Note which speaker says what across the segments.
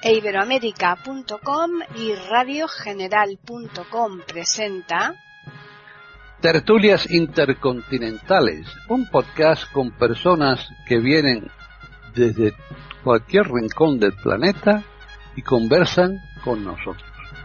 Speaker 1: Iberoamerica.com y radiogeneral.com presenta
Speaker 2: Tertulias Intercontinentales, un podcast con personas que vienen desde cualquier rincón del planeta y conversan con nosotros.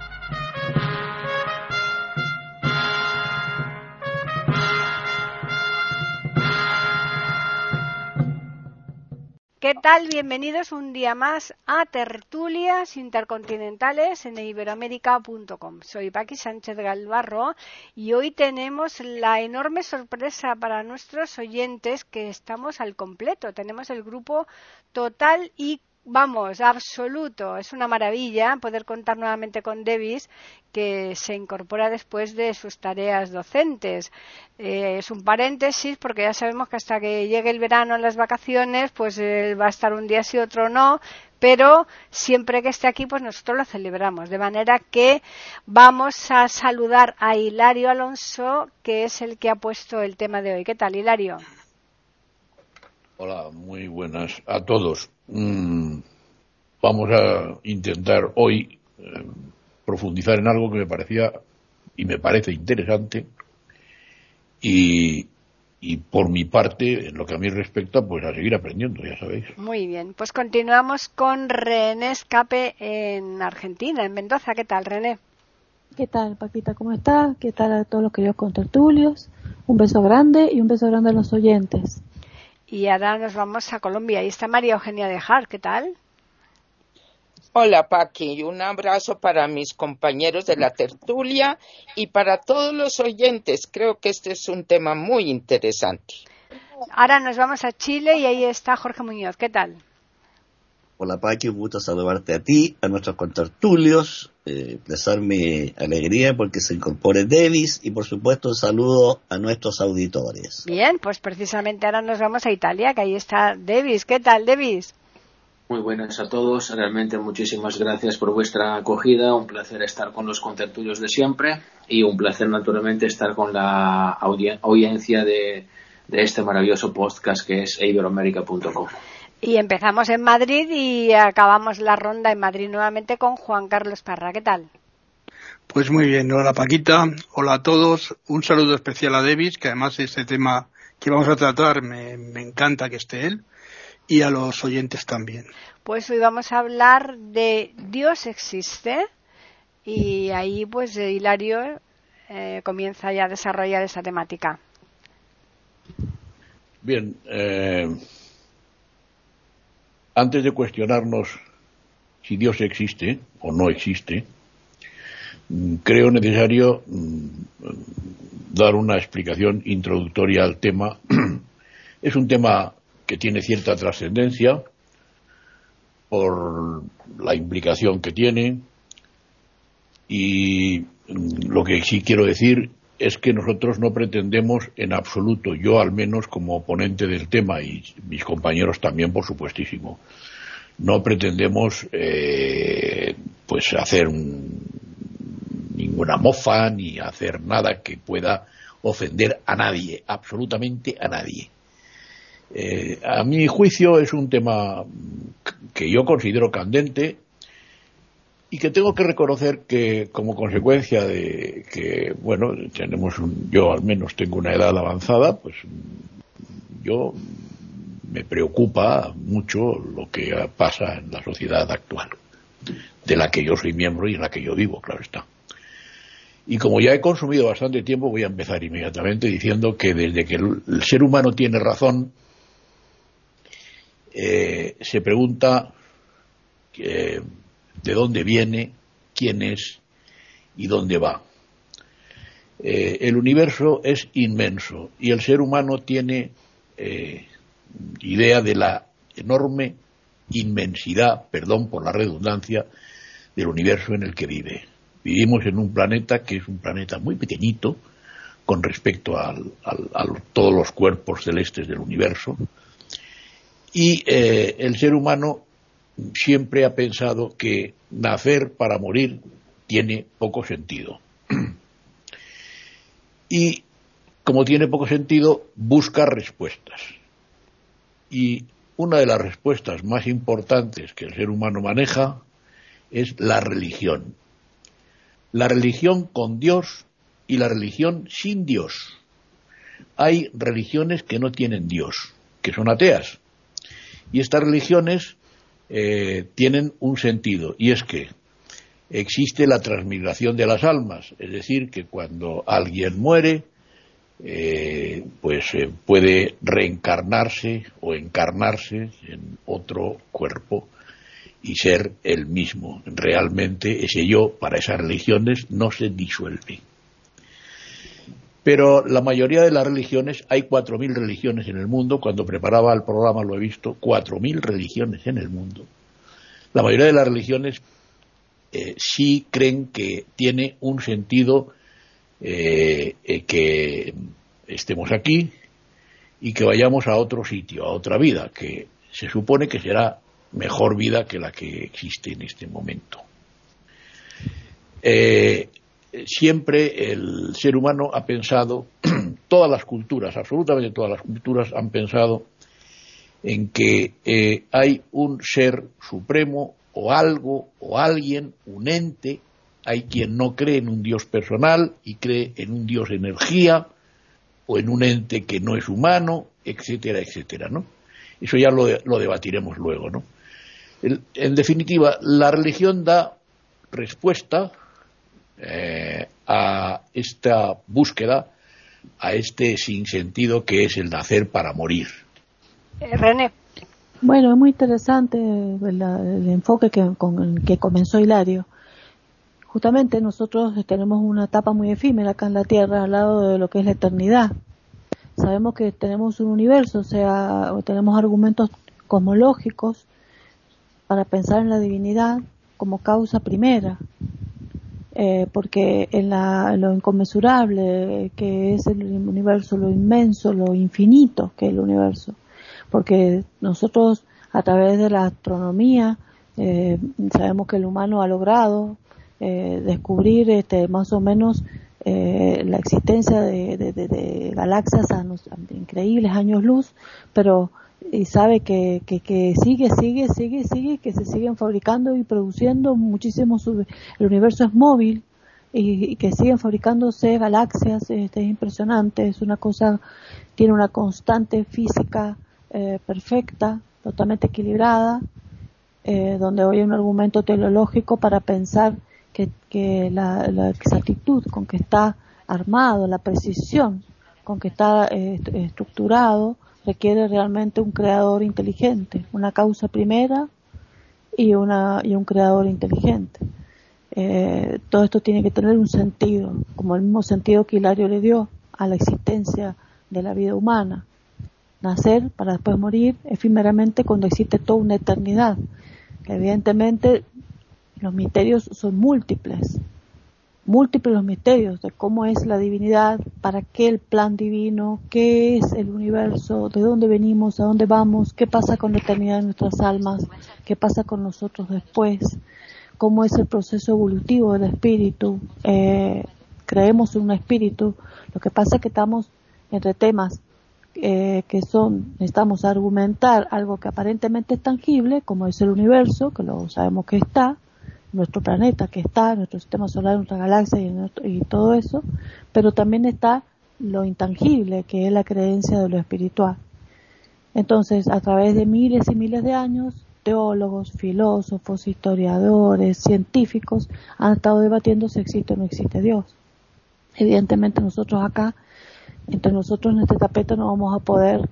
Speaker 1: ¿Qué tal? Bienvenidos un día más a Tertulias Intercontinentales en Iberoamerica.com. Soy Paqui Sánchez Galvarro y hoy tenemos la enorme sorpresa para nuestros oyentes que estamos al completo. Tenemos el grupo total y absoluto. Es una maravilla poder contar nuevamente con Davis, que se incorpora después de sus tareas docentes. Es un paréntesis porque ya sabemos que hasta que llegue el verano, en las vacaciones, pues va a estar un día sí, otro no, pero siempre que esté aquí, pues nosotros lo celebramos. De manera que vamos a saludar a Hilario Alonso, que es el que ha puesto el tema de hoy. ¿Qué tal, Hilario?
Speaker 3: Hola, muy buenas a todos. Vamos a intentar hoy profundizar en algo que me parecía y me parece interesante y por mi parte, en lo que a mí respecta, pues a seguir aprendiendo, ya sabéis.
Speaker 1: Muy bien, pues continuamos con René Escape en Argentina, en Mendoza. ¿Qué tal, René?
Speaker 4: ¿Qué tal, Paquita? ¿Cómo estás? ¿Qué tal a todos los queridos contertulios? Un beso grande y un beso grande a los oyentes.
Speaker 1: Y ahora nos vamos a Colombia. Ahí está María Eugenia de Jar. ¿Qué tal?
Speaker 5: Hola, Paqui, y un abrazo para mis compañeros de la tertulia y para todos los oyentes. Creo que este es un tema muy interesante.
Speaker 1: Ahora nos vamos a Chile y ahí está Jorge Muñoz. ¿Qué tal?
Speaker 6: Hola, Paqui, un gusto saludarte a ti, a nuestros contertulios, expresar mi alegría porque se incorpore Davis y, por supuesto, un saludo a nuestros auditores.
Speaker 1: Bien, pues precisamente ahora nos vamos a Italia, que ahí está Davis. ¿Qué tal, Davis?
Speaker 7: Muy buenas a todos, realmente muchísimas gracias por vuestra acogida, un placer estar con los contertulios de siempre y un placer naturalmente estar con la audiencia de este maravilloso podcast que es Iberoamerica.com.
Speaker 1: Y empezamos en Madrid y acabamos la ronda en Madrid nuevamente con Juan Carlos Parra. ¿Qué tal?
Speaker 8: Pues muy bien, hola Paquita, hola a todos, un saludo especial a Davis, que además este tema que vamos a tratar me encanta que esté él, y a los oyentes también.
Speaker 1: Pues hoy vamos a hablar de Dios existe y ahí pues Hilario comienza ya a desarrollar esa temática.
Speaker 3: Bien, antes de cuestionarnos si Dios existe o no existe, creo necesario dar una explicación introductoria al tema. Es un tema que tiene cierta trascendencia por la implicación que tiene y lo que sí quiero decir es que nosotros no pretendemos en absoluto, yo al menos como ponente del tema y mis compañeros también por supuestísimo, no pretendemos pues hacer ninguna mofa ni hacer nada que pueda ofender a nadie, absolutamente a nadie. A mi juicio es un tema que yo considero candente y que tengo que reconocer que como consecuencia de que, bueno, yo al menos tengo una edad avanzada, pues yo me preocupa mucho lo que pasa en la sociedad actual, de la que yo soy miembro y en la que yo vivo, claro está. Y como ya he consumido bastante tiempo, voy a empezar inmediatamente diciendo que desde que el ser humano tiene razón, se pregunta de dónde viene, quién es y dónde va. El universo es inmenso y el ser humano tiene idea de la enorme inmensidad, perdón por la redundancia, del universo en el que vive. Vivimos en un planeta que es un planeta muy pequeñito con respecto a todos los cuerpos celestes del universo. Y el ser humano siempre ha pensado que nacer para morir tiene poco sentido. Y como tiene poco sentido, busca respuestas. Y una de las respuestas más importantes que el ser humano maneja es la religión. La religión con Dios y la religión sin Dios. Hay religiones que no tienen Dios, que son ateas. Y estas religiones tienen un sentido, y es que existe la transmigración de las almas, es decir, que cuando alguien muere, puede reencarnarse o encarnarse en otro cuerpo y ser el mismo. Realmente ese yo, para esas religiones, no se disuelve. Pero la mayoría de las religiones, hay 4.000 religiones en el mundo, cuando preparaba el programa lo he visto, 4.000 religiones en el mundo. La mayoría de las religiones sí creen que tiene un sentido que estemos aquí y que vayamos a otro sitio, a otra vida, que se supone que será mejor vida que la que existe en este momento. Siempre el ser humano ha pensado, todas las culturas, absolutamente todas las culturas han pensado en que hay un ser supremo o algo o alguien, un ente. Hay quien no cree en un Dios personal y cree en un Dios energía o en un ente que no es humano, etcétera, etcétera, ¿no? Eso ya lo debatiremos luego, ¿no? En definitiva, la religión da respuesta a esta búsqueda, a este sinsentido que es el nacer para morir.
Speaker 1: René.
Speaker 4: Bueno, es muy interesante el enfoque con el que comenzó Hilario. Justamente nosotros tenemos una etapa muy efímera acá en la Tierra, al lado de lo que es la eternidad. Sabemos que tenemos un universo, o sea, tenemos argumentos cosmológicos para pensar en la divinidad como causa primera. Porque en lo inconmensurable que es el universo, lo inmenso, lo infinito que es el universo, porque nosotros a través de la astronomía sabemos que el humano ha logrado descubrir más o menos la existencia de galaxias a increíbles años luz, pero y sabe que sigue, que se siguen fabricando y produciendo muchísimos, el universo es móvil y que siguen fabricándose galaxias, es impresionante, es una cosa, tiene una constante física perfecta, totalmente equilibrada, donde hoy hay un argumento teleológico para pensar que la exactitud con que está armado, la precisión con que está estructurado, requiere realmente un creador inteligente, una causa primera y un creador inteligente. Todo esto tiene que tener un sentido, como el mismo sentido que Hilario le dio a la existencia de la vida humana. Nacer para después morir efímeramente cuando existe toda una eternidad. Que evidentemente los misterios son múltiples los misterios de cómo es la divinidad, para qué el plan divino, qué es el universo, de dónde venimos, a dónde vamos, qué pasa con la eternidad de nuestras almas, qué pasa con nosotros después, cómo es el proceso evolutivo del espíritu. Creemos en un espíritu, lo que pasa es que estamos entre temas necesitamos argumentar algo que aparentemente es tangible, como es el universo, que lo sabemos que está, nuestro planeta que está, nuestro sistema solar, nuestra galaxia y todo eso, pero también está lo intangible, que es la creencia de lo espiritual. Entonces, a través de miles y miles de años, teólogos, filósofos, historiadores, científicos han estado debatiendo si existe o no existe Dios. Evidentemente nosotros acá, entre nosotros en este tapete no vamos a poder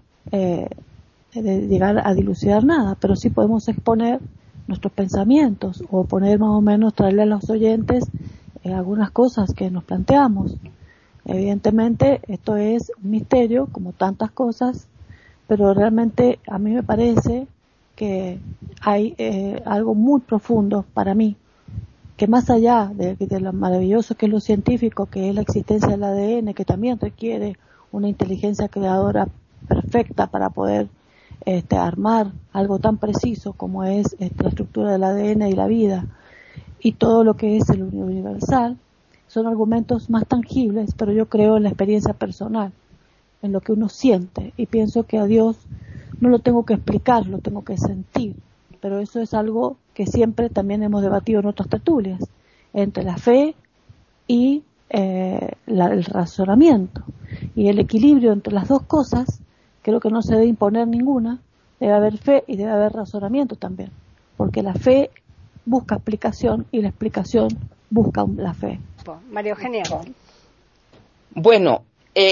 Speaker 4: llegar a dilucidar nada, pero sí podemos exponer nuestros pensamientos o poner más o menos, traerle a los oyentes algunas cosas que nos planteamos. Evidentemente esto es un misterio como tantas cosas, pero realmente a mí me parece que hay algo muy profundo para mí, que más allá de lo maravilloso que es lo científico, que es la existencia del ADN, que también requiere una inteligencia creadora perfecta para poder armar algo tan preciso como es la estructura del ADN y la vida, y todo lo que es el universal, son argumentos más tangibles, pero yo creo en la experiencia personal, en lo que uno siente, y pienso que a Dios no lo tengo que explicar, lo tengo que sentir. pero eso es algo que siempre también hemos debatido en otras tertulias, entre la fe y el razonamiento. Y el equilibrio entre las dos cosas, creo que no se debe imponer ninguna, debe haber fe y debe haber razonamiento también, porque la fe busca explicación y la explicación busca la fe.
Speaker 1: María Eugenia.
Speaker 5: Bueno,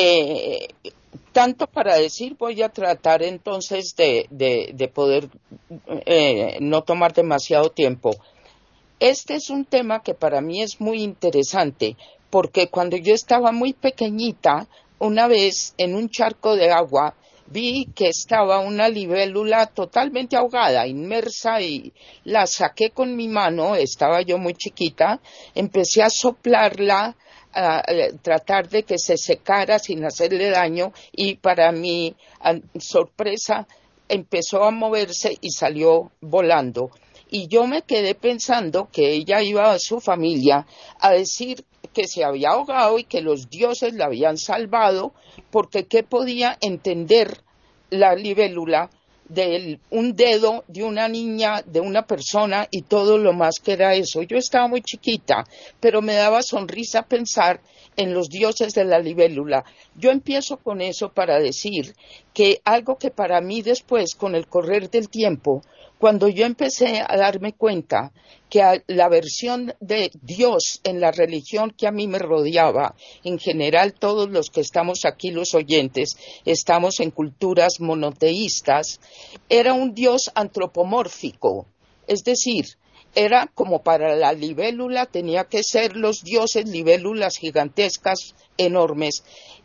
Speaker 5: tanto para decir, voy a tratar entonces de poder no tomar demasiado tiempo. Este es un tema que para mí es muy interesante, porque cuando yo estaba muy pequeñita, una vez en un charco de agua, vi que estaba una libélula totalmente ahogada, inmersa, y la saqué con mi mano, estaba yo muy chiquita, empecé a soplarla, a tratar de que se secara sin hacerle daño, y para mi sorpresa empezó a moverse y salió volando. Y yo me quedé pensando que ella iba a su familia a decir que se había ahogado y que los dioses la habían salvado, porque ¿qué podía entender la libélula de un dedo de una niña, de una persona y todo lo más que era eso? Yo estaba muy chiquita, pero me daba sonrisa pensar en los dioses de la libélula. Yo empiezo con eso para decir que algo que para mí después, con el correr del tiempo, cuando yo empecé a darme cuenta que la versión de Dios en la religión que a mí me rodeaba, en general todos los que estamos aquí, los oyentes, estamos en culturas monoteístas, era un Dios antropomórfico, es decir, era como para la libélula, tenía que ser los dioses, libélulas gigantescas, enormes.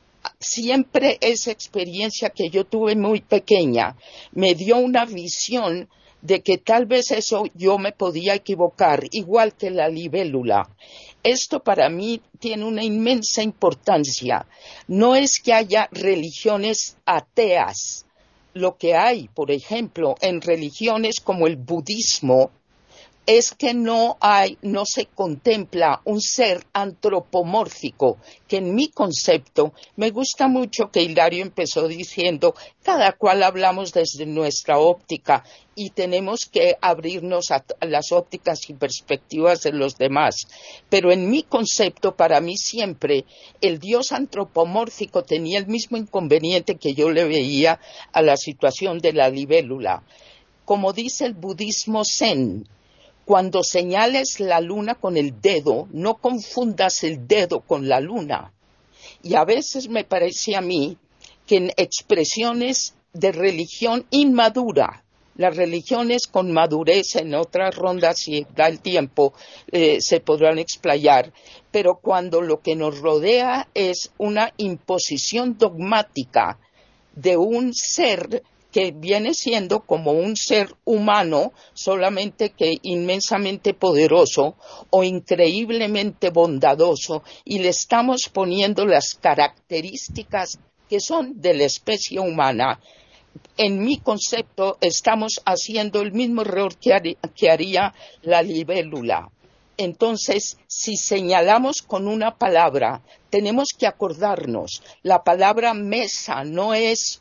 Speaker 5: Siempre esa experiencia que yo tuve muy pequeña me dio una visión de que tal vez eso yo me podía equivocar, igual que la libélula. Esto para mí tiene una inmensa importancia. No es que haya religiones ateas. Lo que hay, por ejemplo, en religiones como el budismo, es que no se contempla un ser antropomórfico, que en mi concepto me gusta mucho que Hilario empezó diciendo, cada cual hablamos desde nuestra óptica y tenemos que abrirnos a las ópticas y perspectivas de los demás. Pero en mi concepto, para mí siempre, el Dios antropomórfico tenía el mismo inconveniente que yo le veía a la situación de la libélula. Como dice el budismo zen, cuando señales la luna con el dedo, no confundas el dedo con la luna. Y a veces me parece a mí que en expresiones de religión inmadura, las religiones con madurez en otras rondas, si da el tiempo, se podrán explayar, pero cuando lo que nos rodea es una imposición dogmática de un ser que viene siendo como un ser humano, solamente que inmensamente poderoso o increíblemente bondadoso, y le estamos poniendo las características que son de la especie humana. En mi concepto, estamos haciendo el mismo error que haría la libélula. Entonces, si señalamos con una palabra, tenemos que acordarnos, la palabra mesa no es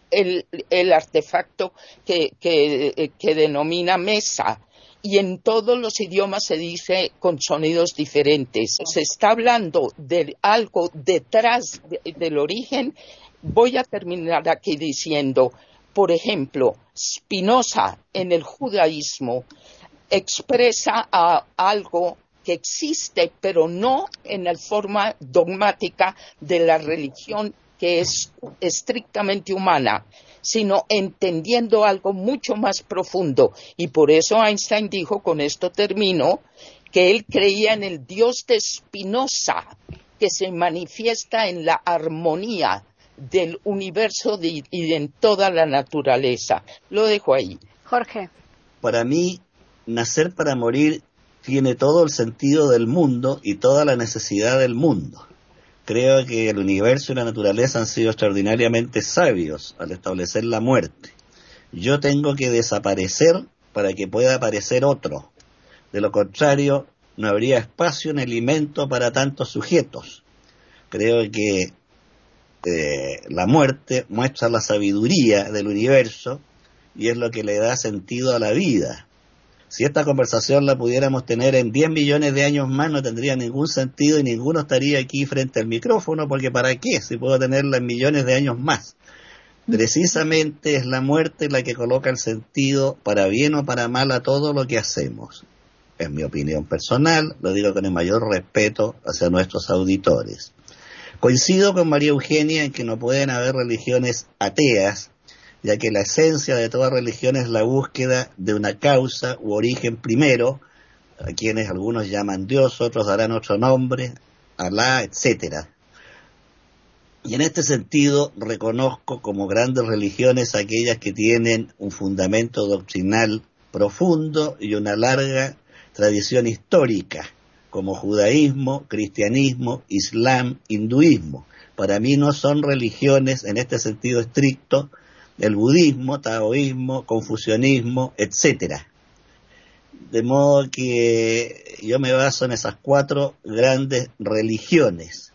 Speaker 5: el artefacto que denomina mesa, y en todos los idiomas se dice con sonidos diferentes. Se está hablando de algo detrás del origen. Voy a terminar aquí diciendo, por ejemplo, Spinoza en el judaísmo expresa algo que existe, pero no en la forma dogmática de la religión que es estrictamente humana, sino entendiendo algo mucho más profundo. Y por eso Einstein dijo, con esto termino, que él creía en el Dios de Spinoza, que se manifiesta en la armonía del universo y en toda la naturaleza. Lo dejo ahí.
Speaker 1: Jorge.
Speaker 6: Para mí, nacer para morir tiene todo el sentido del mundo y toda la necesidad del mundo. Creo que el universo y la naturaleza han sido extraordinariamente sabios al establecer la muerte. Yo tengo que desaparecer para que pueda aparecer otro. De lo contrario, no habría espacio ni alimento para tantos sujetos. Creo que la muerte muestra la sabiduría del universo y es lo que le da sentido a la vida. Si esta conversación la pudiéramos tener en 10 millones de años más, no tendría ningún sentido y ninguno estaría aquí frente al micrófono, porque ¿para qué? Si puedo tenerla en millones de años más. Precisamente es la muerte la que coloca el sentido, para bien o para mal, a todo lo que hacemos. En mi opinión personal, lo digo con el mayor respeto hacia nuestros auditores. Coincido con María Eugenia en que no pueden haber religiones ateas, ya que la esencia de toda religión es la búsqueda de una causa u origen primero, a quienes algunos llaman Dios, otros darán otro nombre, Alá, etcétera. Y en este sentido reconozco como grandes religiones aquellas que tienen un fundamento doctrinal profundo y una larga tradición histórica, como judaísmo, cristianismo, islam, hinduismo. Para mí no son religiones en este sentido estricto el budismo, taoísmo, confucianismo, etcétera. De modo que yo me baso en esas 4 grandes religiones.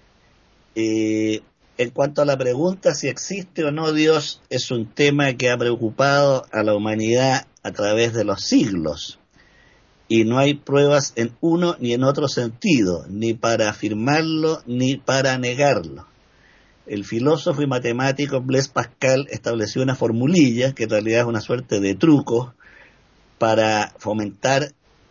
Speaker 6: En cuanto a la pregunta si existe o no Dios, es un tema que ha preocupado a la humanidad a través de los siglos. Y no hay pruebas en uno ni en otro sentido, ni para afirmarlo ni para negarlo. El filósofo y matemático Blaise Pascal estableció una formulilla, que en realidad es una suerte de truco, para fomentar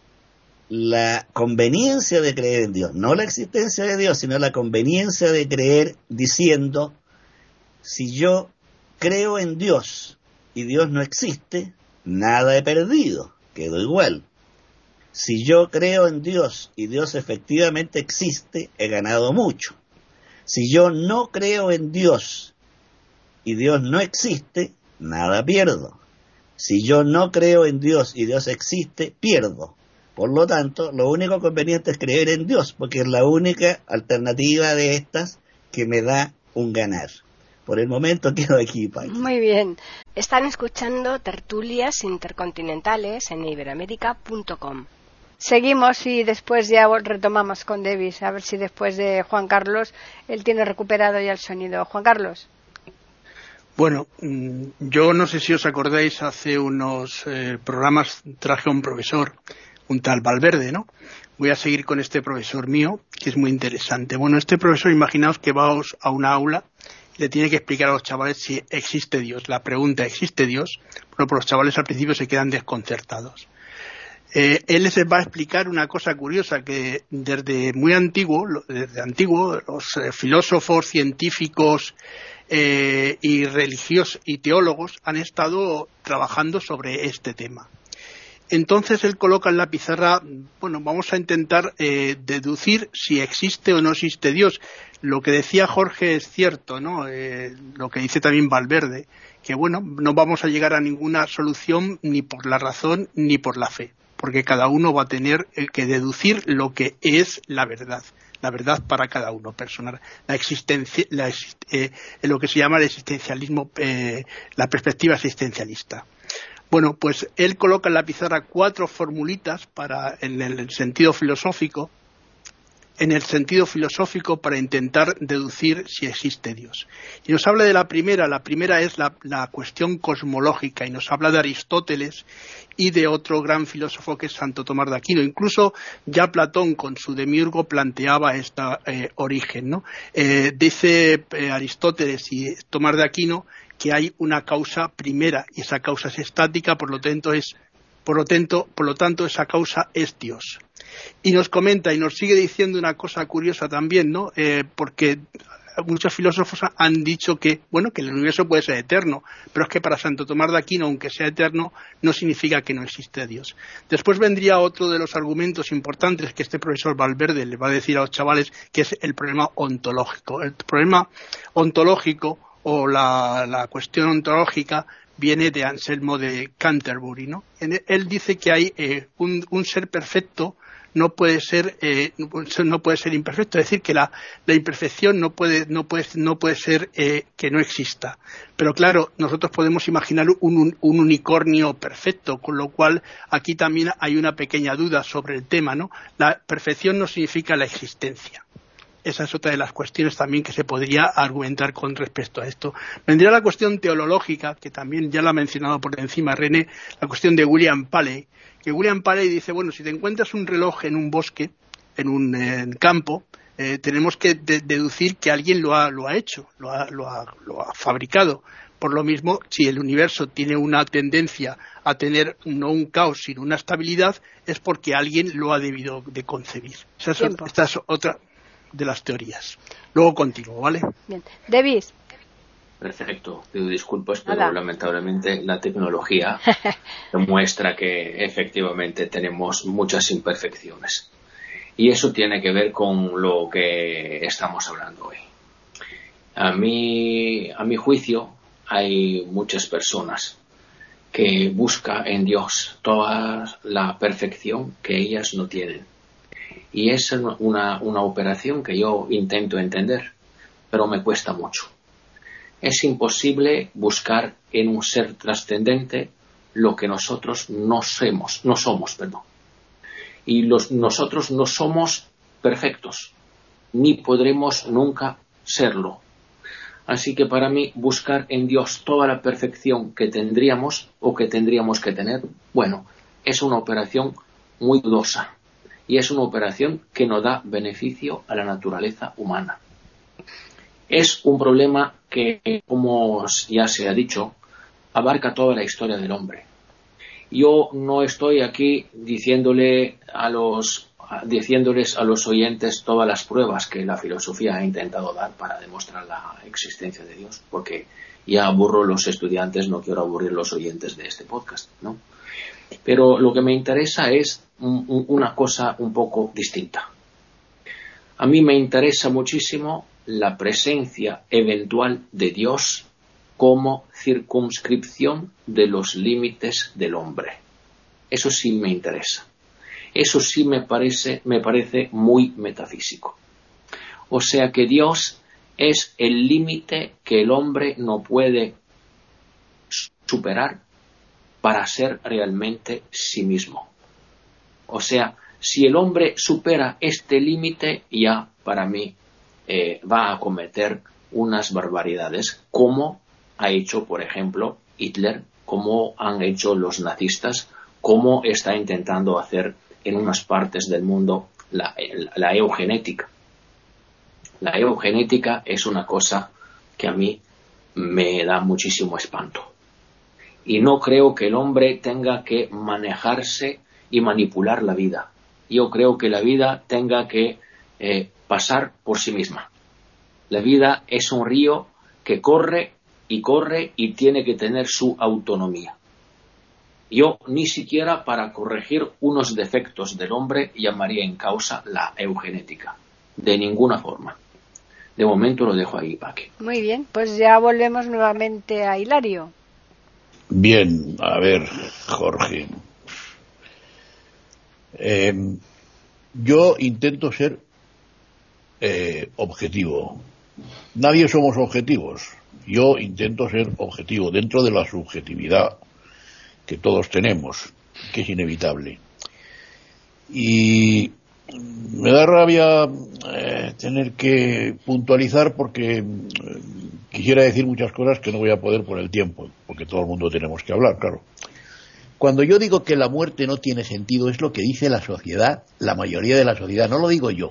Speaker 6: la conveniencia de creer en Dios. No la existencia de Dios, sino la conveniencia de creer, diciendo, si yo creo en Dios y Dios no existe, nada he perdido, quedo igual. Si yo creo en Dios y Dios efectivamente existe, he ganado mucho. Si yo no creo en Dios y Dios no existe, nada pierdo. Si yo no creo en Dios y Dios existe, pierdo. Por lo tanto, lo único conveniente es creer en Dios, porque es la única alternativa de estas que me da un ganar. Por el momento quedo aquí, Paqui.
Speaker 1: Muy bien. Están escuchando Tertulias Intercontinentales en iberoamerica.com. Seguimos y después ya retomamos con Davis, a ver si después de Juan Carlos él tiene recuperado ya el sonido. Juan Carlos.
Speaker 8: Bueno, yo no sé si os acordáis, hace unos programas traje a un profesor, un tal Valverde, ¿no? Voy a seguir con este profesor mío, que es muy interesante. Bueno, este profesor, imaginaos que va a una aula y le tiene que explicar a los chavales si existe Dios. La pregunta, ¿existe Dios? Bueno, pues los chavales al principio se quedan desconcertados. Él les va a explicar una cosa curiosa, que desde antiguo, los filósofos, científicos y religiosos y teólogos han estado trabajando sobre este tema. Entonces él coloca en la pizarra, bueno, vamos a intentar deducir si existe o no existe Dios. Lo que decía Jorge es cierto, ¿no? Lo que dice también Valverde, que bueno, no vamos a llegar a ninguna solución ni por la razón ni por la fe, porque cada uno va a tener que deducir lo que es la verdad para cada uno personal, lo que se llama el existencialismo, la perspectiva existencialista. Bueno, pues él coloca en la pizarra 4 formulitas en el sentido filosófico para intentar deducir si existe Dios. Y nos habla de la primera es la cuestión cosmológica, y nos habla de Aristóteles y de otro gran filósofo que es Santo Tomás de Aquino. Incluso ya Platón con su Demiurgo planteaba este origen, ¿no? Dice Aristóteles y Tomás de Aquino que hay una causa primera y esa causa es estática, por lo tanto esa causa es Dios. Y nos comenta y nos sigue diciendo una cosa curiosa también, ¿no? Porque muchos filósofos han dicho que el universo puede ser eterno, pero es que para Santo Tomás de Aquino, aunque sea eterno, no significa que no existe Dios. Después vendría otro de los argumentos importantes que este profesor Valverde le va a decir a los chavales, que es el problema ontológico. El problema ontológico o la cuestión ontológica viene de Anselmo de Canterbury, ¿no? Él dice que hay un ser perfecto no puede ser imperfecto, es decir, que la imperfección no puede ser que no exista. Pero claro, nosotros podemos imaginar un unicornio perfecto, con lo cual aquí también hay una pequeña duda sobre el tema, ¿no? La perfección no significa la existencia. esa es otra de las cuestiones también que se podría argumentar con respecto a esto. Vendría la cuestión teológica, que también ya la ha mencionado por encima René, la cuestión de William Paley, que William Paley dice, bueno, si te encuentras un reloj en un bosque, en un campo, tenemos que deducir que alguien lo ha hecho, lo ha fabricado. Por lo mismo, si el universo tiene una tendencia a tener no un caos, sino una estabilidad, es porque alguien lo ha debido de concebir. Esta es otra de las teorías. Luego continúo, ¿vale?
Speaker 1: Bien. David.
Speaker 7: Perfecto. Pido disculpas, pero lamentablemente la tecnología demuestra que efectivamente tenemos muchas imperfecciones. Y eso tiene que ver con lo que estamos hablando hoy. A mi juicio, hay muchas personas que buscan en Dios toda la perfección que ellas no tienen. Y es una operación que yo intento entender, pero me cuesta mucho. Es imposible buscar en un ser trascendente lo que nosotros no somos. Y nosotros no somos perfectos, ni podremos nunca serlo. Así que para mí buscar en Dios toda la perfección que tendríamos o que tendríamos que tener, bueno, es una operación muy dudosa y es una operación que no da beneficio a la naturaleza humana. Es un problema que, como ya se ha dicho, abarca toda la historia del hombre. Yo no estoy aquí diciéndoles a los oyentes todas las pruebas que la filosofía ha intentado dar para demostrar la existencia de Dios, porque ya aburro a los estudiantes, no quiero aburrir a los oyentes de este podcast, ¿no? Pero lo que me interesa es una cosa un poco distinta. A mí me interesa muchísimo la presencia eventual de Dios como circunscripción de los límites del hombre. Eso sí me interesa. Eso sí me parece muy metafísico. O sea que Dios es el límite que el hombre no puede superar para ser realmente sí mismo. O sea, si el hombre supera este límite, ya para mí va a cometer unas barbaridades, como ha hecho, por ejemplo, Hitler, como han hecho los nazistas, como está intentando hacer en unas partes del mundo la eugenética. La eugenética es una cosa que a mí me da muchísimo espanto. Y no creo que el hombre tenga que manejarse y manipular la vida. Yo creo que la vida tenga que pasar por sí misma. La vida es un río que corre y tiene que tener su autonomía. Yo ni siquiera para corregir unos defectos del hombre llamaría en causa la eugenética. De ninguna forma. De momento lo dejo ahí, Paqui.
Speaker 1: Muy bien, pues ya volvemos nuevamente a Hilario.
Speaker 3: Bien, a ver, Jorge. Yo intento ser objetivo. Nadie somos objetivos. Yo intento ser objetivo dentro de la subjetividad que todos tenemos, que es inevitable. Y me da rabia tener que puntualizar porque quisiera decir muchas cosas que no voy a poder por el tiempo, porque todo el mundo tenemos que hablar, claro. Cuando yo digo que la muerte no tiene sentido, es lo que dice la sociedad, la mayoría de la sociedad, no lo digo yo.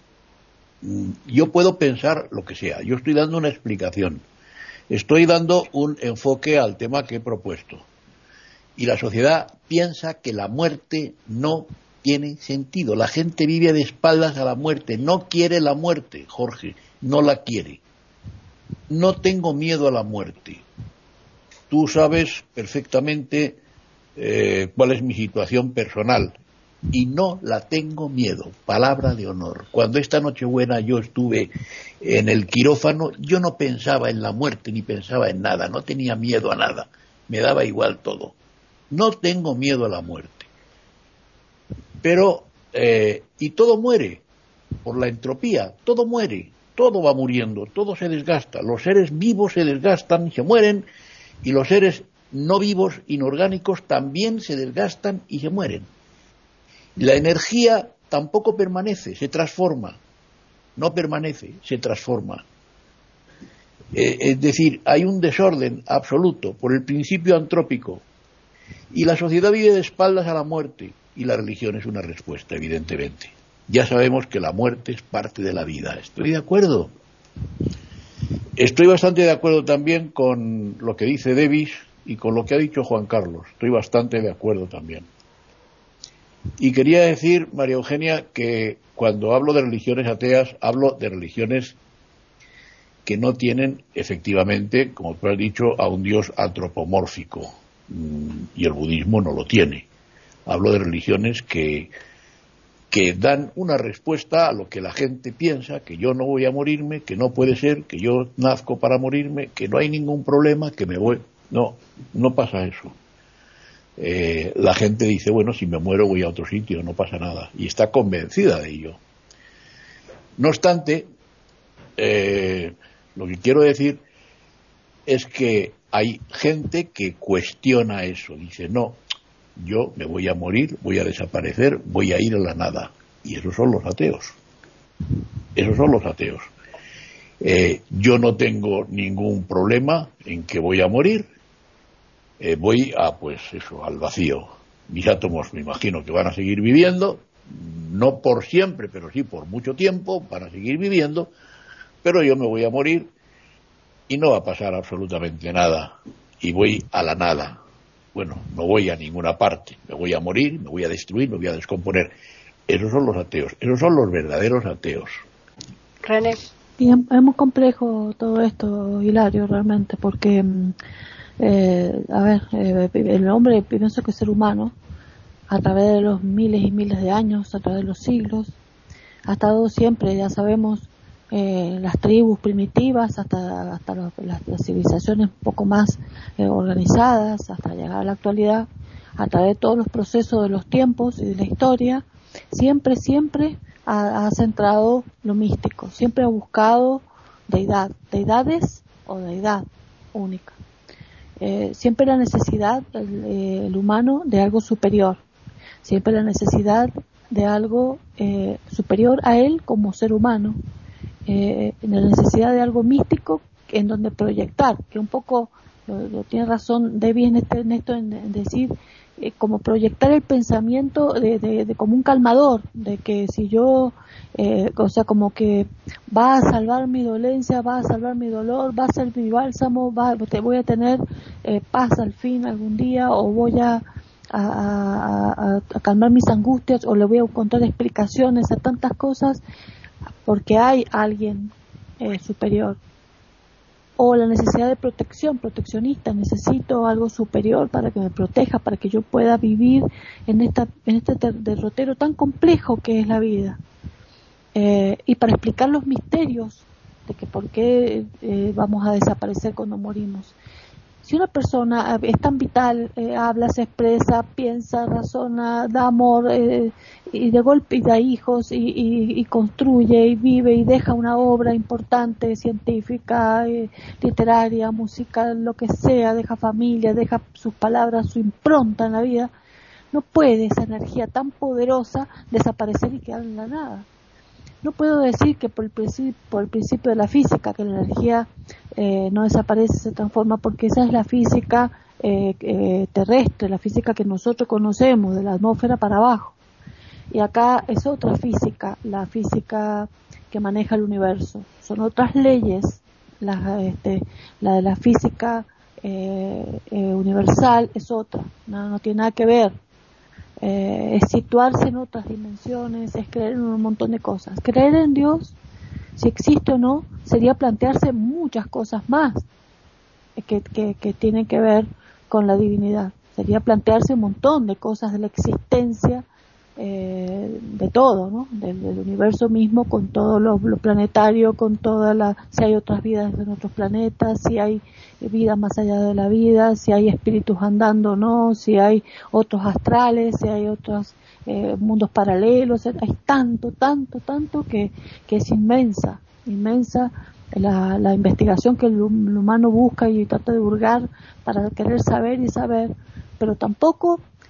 Speaker 3: Yo puedo pensar lo que sea, yo estoy dando una explicación, estoy dando un enfoque al tema que he propuesto. Y la sociedad piensa que la muerte no tiene sentido. La gente vive de espaldas a la muerte, no quiere la muerte, Jorge, no la quiere. No tengo miedo a la muerte. Tú sabes perfectamente cuál es mi situación personal y no la tengo miedo, palabra de honor. Cuando esta Nochebuena yo estuve en el quirófano, yo no pensaba en la muerte ni pensaba en nada, no tenía miedo a nada, me daba igual todo. No tengo miedo a la muerte. Pero, y todo muere, por la entropía, todo muere, todo va muriendo, todo se desgasta. Los seres vivos se desgastan y se mueren, y los seres no vivos, inorgánicos, también se desgastan y se mueren. La energía tampoco permanece, se transforma. no permanece, se transforma. Es decir, hay un desorden absoluto por el principio antrópico, y la sociedad vive de espaldas a la muerte, y la religión es una respuesta, evidentemente. Ya sabemos que la muerte es parte de la vida. Estoy de acuerdo. Estoy bastante de acuerdo también con lo que dice Davis y con lo que ha dicho Juan Carlos. Estoy bastante de acuerdo también. Y quería decir, María Eugenia, que cuando hablo de religiones ateas, hablo de religiones que no tienen, efectivamente, como tú has dicho, a un Dios antropomórfico. Y el budismo no lo tiene. Hablo de religiones que dan una respuesta a lo que la gente piensa, que yo no voy a morirme, que no puede ser, que yo nazco para morirme, que no hay ningún problema, que me voy. No, no pasa eso. La gente dice, bueno, si me muero voy a otro sitio, no pasa nada, y está convencida de ello. No obstante, lo que quiero decir es que hay gente que cuestiona eso, dice, no, yo me voy a morir, voy a desaparecer, voy a ir a la nada. Y esos son los ateos. Esos son los ateos. Yo no tengo ningún problema en que voy a morir. Voy a, pues eso, al vacío. Mis átomos me imagino que van a seguir viviendo, no por siempre, pero sí por mucho tiempo, van a seguir viviendo, pero yo me voy a morir y no va a pasar absolutamente nada. Y voy a la nada. Bueno, no voy a ninguna parte, me voy a morir, me voy a destruir, me voy a descomponer. Esos son los ateos, esos son los verdaderos ateos.
Speaker 1: René.
Speaker 4: Y es muy complejo todo esto, Hilario, realmente, porque, el hombre, pienso que el ser humano, a través de los miles y miles de años, a través de los siglos, ha estado siempre, ya sabemos, las tribus primitivas hasta las civilizaciones un poco más organizadas, hasta llegar a la actualidad, a través de todos los procesos de los tiempos y de la historia, siempre ha centrado lo místico, siempre ha buscado deidades o deidad única. Siempre la necesidad, el humano, de algo superior, siempre la necesidad de algo superior a él como ser humano, la necesidad de algo místico en donde proyectar, que un poco lo tiene razón Debbie en esto en decir, como proyectar el pensamiento de como un calmador, de que si yo, o sea, como que va a salvar mi dolencia, va a salvar mi dolor, va a ser mi bálsamo, voy a tener paz al fin algún día, o voy a calmar mis angustias, o le voy a encontrar explicaciones a tantas cosas, porque hay alguien superior. O la necesidad de protección, proteccionista, necesito algo superior para que me proteja, para que yo pueda vivir en este derrotero tan complejo que es la vida. Y para explicar los misterios de que por qué vamos a desaparecer cuando morimos. Si una persona es tan vital, habla, se expresa, piensa, razona, da amor, y de golpe y da hijos, y construye, y vive, y deja una obra importante, científica, literaria, musical, lo que sea, deja familia, deja sus palabras, su impronta en la vida, no puede esa energía tan poderosa desaparecer y quedar en la nada. No puedo decir que por el principio de la física, que la energía no desaparece, se transforma, porque esa es la física terrestre, la física que nosotros conocemos, de la atmósfera para abajo. Y acá es otra física, la física que maneja el universo. Son otras leyes, la de la física universal es otra, no tiene nada que ver. Es situarse en otras dimensiones, es creer en un montón de cosas. Creer en Dios, si existe o no, sería plantearse muchas cosas más que tienen que ver con la divinidad. Sería plantearse un montón de cosas de la existencia, de todo, ¿no? Del universo mismo, con todo lo planetario, con si hay otras vidas en otros planetas, si hay vida más allá de la vida, si hay espíritus andando o no, si hay otros astrales, si hay otros mundos paralelos. Hay tanto que es inmensa la investigación que el humano busca y trata de hurgar para querer saber y saber, pero tampoco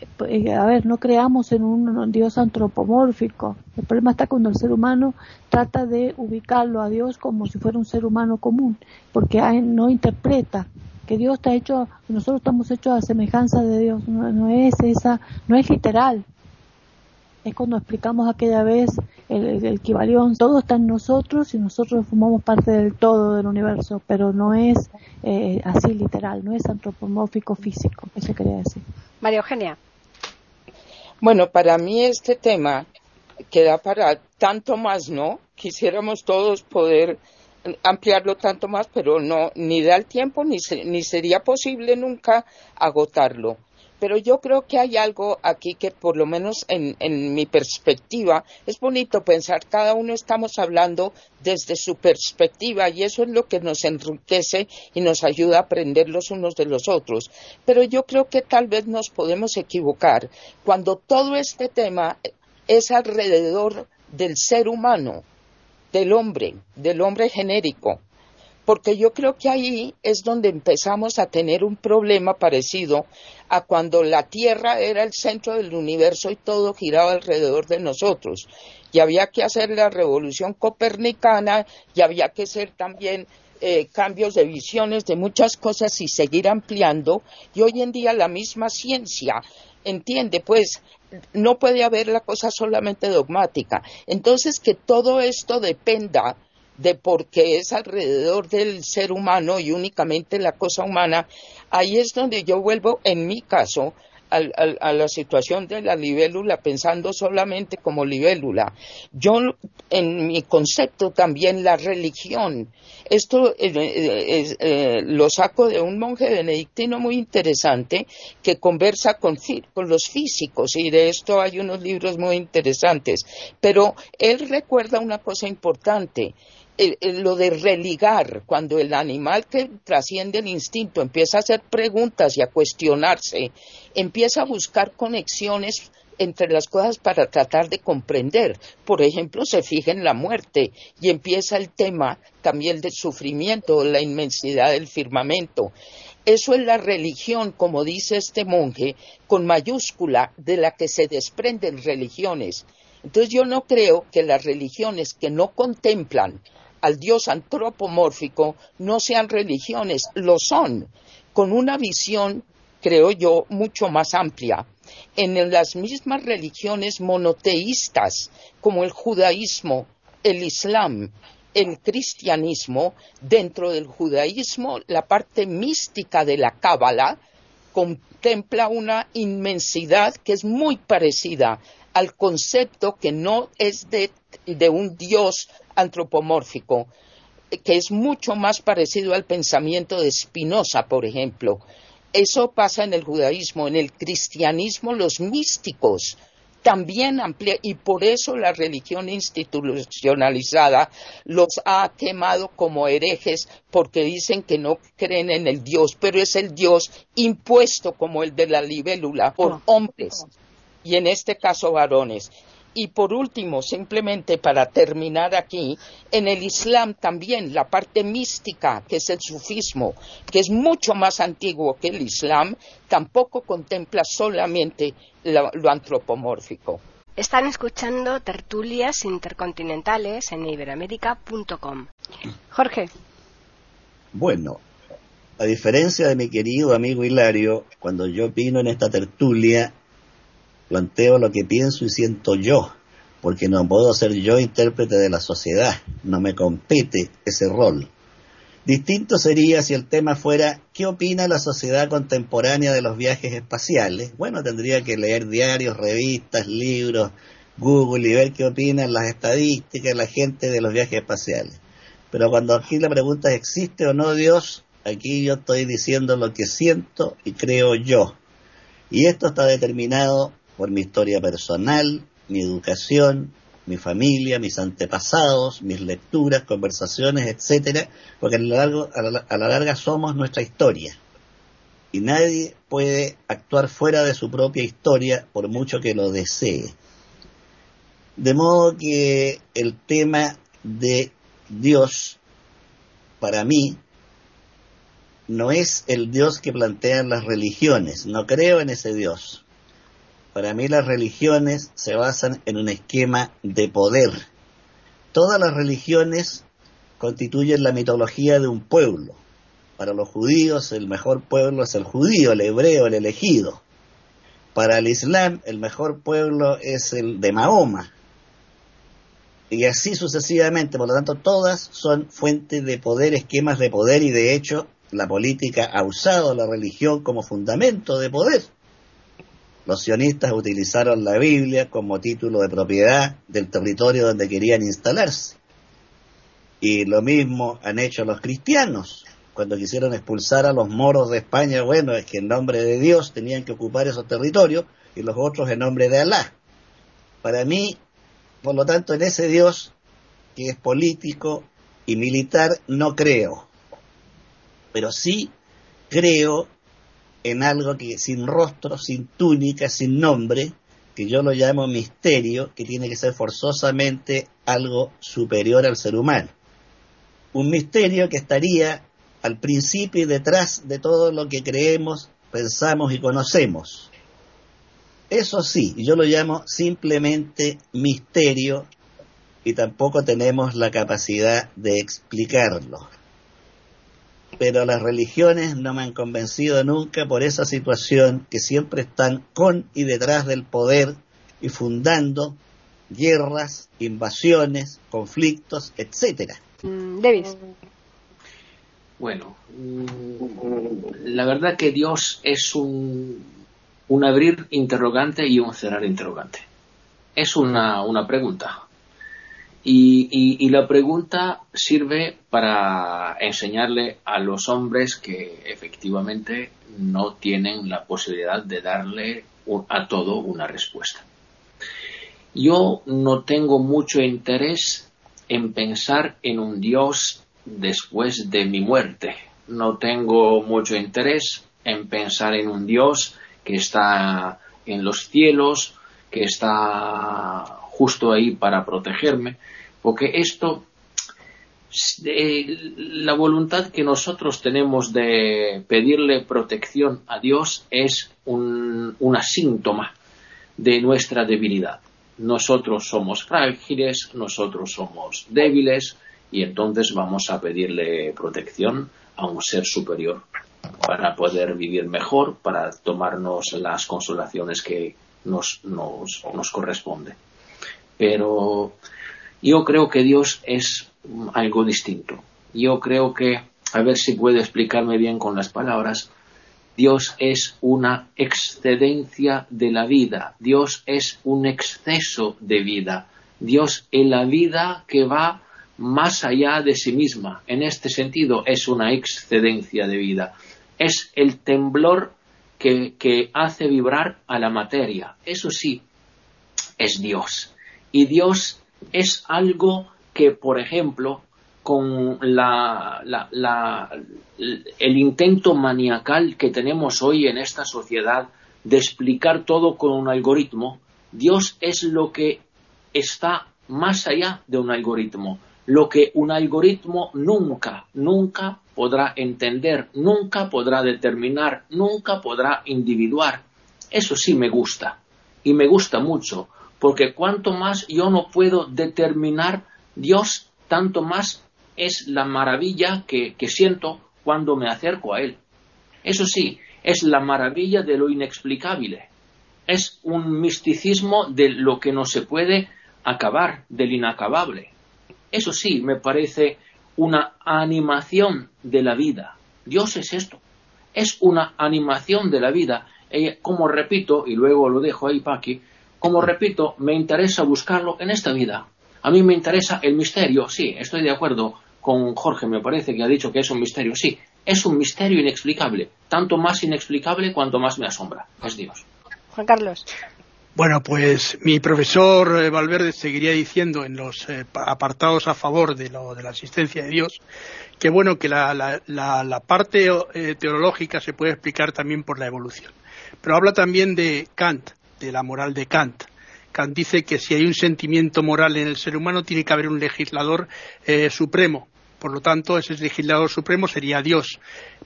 Speaker 4: no creamos en un Dios antropomórfico. El problema está cuando el ser humano trata de ubicarlo a Dios como si fuera un ser humano común, porque no interpreta que Dios está hecho, nosotros estamos hechos a semejanza de Dios, no es literal. Es cuando explicamos aquella vez el equivalión, todo está en nosotros y nosotros formamos parte del todo del universo, pero no es así literal, no es antropomórfico físico, eso quería decir.
Speaker 1: María Eugenia.
Speaker 5: Bueno, para mí este tema queda para tanto más, ¿no? Quisiéramos todos poder ampliarlo tanto más, pero no, ni da el tiempo ni sería posible nunca agotarlo. Pero yo creo que hay algo aquí que, por lo menos en mi perspectiva, es bonito pensar, cada uno estamos hablando desde su perspectiva y eso es lo que nos enriquece y nos ayuda a aprender los unos de los otros. Pero yo creo que tal vez nos podemos equivocar cuando todo este tema es alrededor del ser humano, del hombre genérico. Porque yo creo que ahí es donde empezamos a tener un problema parecido a cuando la Tierra era el centro del universo y todo giraba alrededor de nosotros. Y había que hacer la revolución copernicana y había que hacer también cambios de visiones de muchas cosas y seguir ampliando. Y hoy en día la misma ciencia entiende, pues, no puede haber la cosa solamente dogmática. Entonces, que todo esto dependa de por qué es alrededor del ser humano y únicamente la cosa humana, ahí es donde yo vuelvo, en mi caso, a la situación de la libélula, pensando solamente como libélula. Yo, en mi concepto también, la religión, esto lo saco de un monje benedictino muy interesante que conversa con los físicos, y de esto hay unos libros muy interesantes, pero él recuerda una cosa importante, lo de religar, cuando el animal que trasciende el instinto empieza a hacer preguntas y a cuestionarse, empieza a buscar conexiones entre las cosas para tratar de comprender. Por ejemplo, se fija en la muerte y empieza el tema también del sufrimiento, la inmensidad del firmamento. Eso es la religión, como dice este monje, con mayúscula, de la que se desprenden religiones. Entonces yo no creo que las religiones que no contemplan al Dios antropomórfico no sean religiones, lo son, con una visión, creo yo, mucho más amplia. En las mismas religiones monoteístas, como el judaísmo, el islam, el cristianismo, dentro del judaísmo, la parte mística de la cábala contempla una inmensidad que es muy parecida al concepto que no es de un Dios antropomórfico, que es mucho más parecido al pensamiento de Spinoza, por ejemplo. Eso pasa en el judaísmo. En el cristianismo, los místicos también amplían, y por eso la religión institucionalizada los ha quemado como herejes, porque dicen que no creen en el Dios, pero es el Dios impuesto como el de la libélula por hombres, y en este caso varones. Y por último, simplemente para terminar aquí, en el Islam también la parte mística, que es el sufismo, que es mucho más antiguo que el Islam, tampoco contempla solamente lo antropomórfico.
Speaker 1: Están escuchando Tertulias Intercontinentales en iberoamerica.com. Jorge.
Speaker 6: Bueno, a diferencia de mi querido amigo Hilario, cuando yo opino en esta tertulia, planteo lo que pienso y siento yo, porque no puedo ser yo intérprete de la sociedad, no me compete ese rol. Distinto sería si el tema fuera ¿qué opina la sociedad contemporánea de los viajes espaciales? Bueno, tendría que leer diarios, revistas, libros, Google y ver qué opinan las estadísticas, la gente de los viajes espaciales. Pero cuando aquí la pregunta es ¿existe o no Dios? Aquí yo estoy diciendo lo que siento y creo yo. Y esto está determinado por mi historia personal, mi educación, mi familia, mis antepasados, mis lecturas, conversaciones, etcétera, porque a la larga somos nuestra historia. Y nadie puede actuar fuera de su propia historia por mucho que lo desee. De modo que el tema de Dios, para mí, no es el Dios que plantean las religiones. No creo en ese Dios. Para mí las religiones se basan en un esquema de poder. Todas las religiones constituyen la mitología de un pueblo. Para los judíos el mejor pueblo es el judío, el hebreo, el elegido. Para el Islam el mejor pueblo es el de Mahoma. Y así sucesivamente. Por lo tanto, todas son fuentes de poder, esquemas de poder, y de hecho la política ha usado la religión como fundamento de poder. Los sionistas utilizaron la Biblia como título de propiedad del territorio donde querían instalarse. Y lo mismo han hecho los cristianos. Cuando quisieron expulsar a los moros de España, bueno, es que en nombre de Dios tenían que ocupar esos territorios, y los otros en nombre de Alá. Para mí, por lo tanto, en ese Dios que es político y militar no creo. Pero sí creo en algo que sin rostro, sin túnica, sin nombre, que yo lo llamo misterio, que tiene que ser forzosamente algo superior al ser humano. Un misterio que estaría al principio y detrás de todo lo que creemos, pensamos y conocemos. Eso sí, yo lo llamo simplemente misterio, y tampoco tenemos la capacidad de explicarlo. Pero las religiones no me han convencido nunca por esa situación que siempre están con y detrás del poder y fundando guerras, invasiones, conflictos, etcétera.
Speaker 1: Davis.
Speaker 7: Bueno, la verdad que Dios es un abrir interrogante y un cerrar interrogante. Es una pregunta. Y la pregunta sirve para enseñarle a los hombres que efectivamente no tienen la posibilidad de darle a todo una respuesta. Yo no tengo mucho interés en pensar en un Dios después de mi muerte. No tengo mucho interés en pensar en un Dios que está en los cielos, que está justo ahí para protegerme, porque esto, la voluntad que nosotros tenemos de pedirle protección a Dios es un síntoma de nuestra debilidad. Nosotros somos frágiles, nosotros somos débiles, y entonces vamos a pedirle protección a un ser superior para poder vivir mejor, para tomarnos las consolaciones que nos corresponde. Pero yo creo que Dios es algo distinto. Yo creo que, a ver si puedo explicarme bien con las palabras, Dios es una excedencia de la vida. Dios es un exceso de vida. Dios es la vida que va más allá de sí misma. En este sentido es una excedencia de vida. Es el temblor que hace vibrar a la materia. Eso sí, es Dios. Y Dios es algo que, por ejemplo, con el intento maniacal que tenemos hoy en esta sociedad de explicar todo con un algoritmo, Dios es lo que está más allá de un algoritmo, lo que un algoritmo nunca podrá entender, nunca podrá determinar, nunca podrá individuar. Eso sí me gusta, y me gusta mucho, porque cuanto más yo no puedo determinar Dios, tanto más es la maravilla que siento cuando me acerco a Él. Eso sí, es la maravilla de lo inexplicable. Es un misticismo de lo que no se puede acabar, del inacabable. Eso sí, me parece una animación de la vida. Dios es esto. Es una animación de la vida. Como repito, y luego lo dejo ahí, Paqui, como repito, me interesa buscarlo en esta vida. A mí me interesa el misterio, sí, estoy de acuerdo con Jorge, me parece que ha dicho que es un misterio, sí, es un misterio inexplicable, tanto más inexplicable cuanto más me asombra, es Dios.
Speaker 1: Juan Carlos.
Speaker 8: Bueno, pues mi profesor Valverde seguiría diciendo en los apartados a favor de la existencia de Dios, que bueno, que la parte teológica se puede explicar también por la evolución. Pero habla también de Kant, de la moral de Kant. Kant dice que si hay un sentimiento moral en el ser humano tiene que haber un legislador supremo. Por lo tanto, ese legislador supremo sería Dios.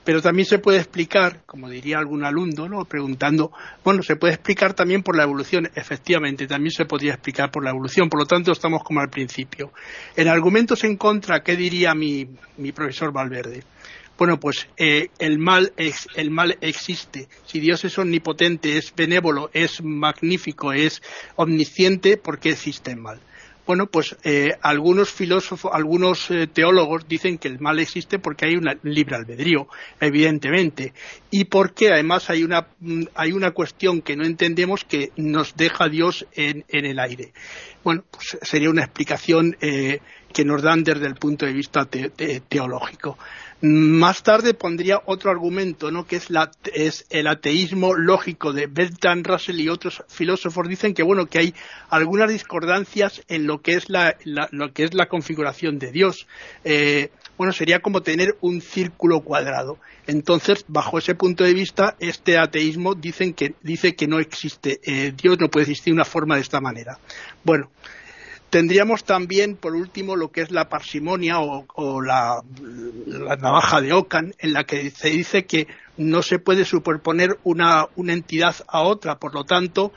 Speaker 8: Pero también se puede explicar, como diría algún alumno, ¿no?, preguntando, bueno, se puede explicar también por la evolución. Efectivamente, también se podría explicar por la evolución. Por lo tanto, estamos como al principio. En argumentos en contra, ¿qué diría mi profesor Valverde? Bueno, pues el mal existe. Si Dios es omnipotente, es benévolo, es magnífico, es omnisciente, ¿por qué existe el mal? Bueno, pues algunos filósofos, algunos teólogos dicen que el mal existe porque hay un libre albedrío, evidentemente, y porque además hay una cuestión que no entendemos que nos deja Dios en el aire. Bueno, pues sería una explicación que nos dan desde el punto de vista teológico. Más tarde pondría otro argumento, ¿no?, que es el ateísmo lógico de Bertrand Russell, y otros filósofos dicen que, bueno, que hay algunas discordancias en lo que es la configuración de Dios. Bueno, sería como tener un círculo cuadrado. Entonces, bajo ese punto de vista, este ateísmo dice que no existe Dios, no puede existir una forma de esta manera. Bueno, tendríamos también, por último, lo que es la parsimonia o la navaja de Ockham, en la que se dice que no se puede superponer una entidad a otra. Por lo tanto,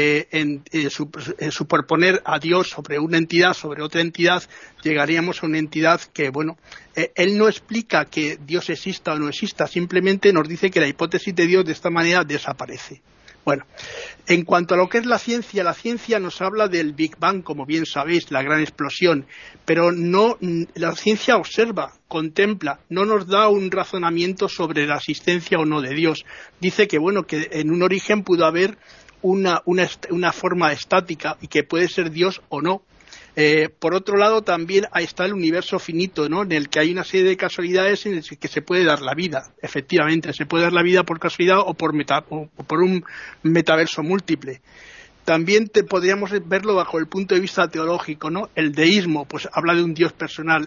Speaker 8: superponer a Dios sobre una entidad, sobre otra entidad, llegaríamos a una entidad que, bueno, él no explica que Dios exista o no exista, simplemente nos dice que la hipótesis de Dios de esta manera desaparece. Bueno, en cuanto a lo que es la ciencia nos habla del Big Bang, como bien sabéis, la gran explosión, pero no, la ciencia observa, contempla, no nos da un razonamiento sobre la existencia o no de Dios. Dice que, bueno, que en un origen pudo haber una forma estática y que puede ser Dios o no. Por otro lado, también ahí está el universo finito, ¿no?, en el que hay una serie de casualidades en el que se puede dar la vida. Efectivamente, se puede dar la vida por casualidad o por un metaverso múltiple. También podríamos verlo bajo el punto de vista teológico, ¿no? El deísmo, pues habla de un Dios personal.